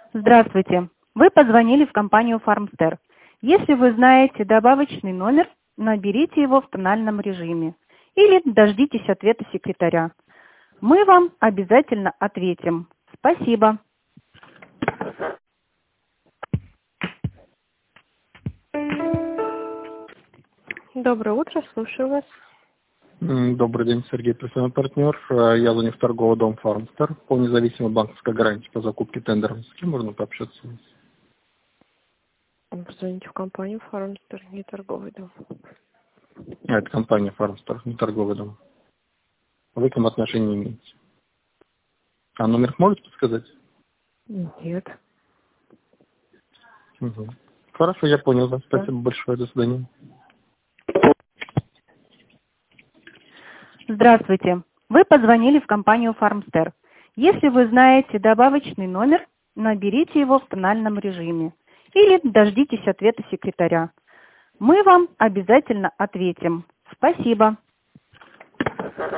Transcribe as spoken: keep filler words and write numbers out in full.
Здравствуйте. Вы позвонили в компанию Farmster. Если вы знаете добавочный номер, наберите его в тональном режиме или дождитесь ответа секретаря. Мы вам обязательно ответим. Спасибо. Доброе утро, слушаю вас. М, Добрый день, Сергей, профессиональный партнер. Э, Я звоню в торговый дом «Фармстер» по независимой банковской гарантии по закупке тендеров. С кем можно пообщаться? Позвоните в компанию Farmster, не торговый дом. А, это компания «Фармстер», не торговый дом. Вы к ним отношения не имеете. А номер можете подсказать? Нет. Угу. Хорошо, я понял. Да. Да. Спасибо большое. До свидания. Здравствуйте. Вы позвонили в компанию Farmster. Если вы знаете добавочный номер, наберите его в тональном режиме или дождитесь ответа секретаря. Мы вам обязательно ответим. Спасибо.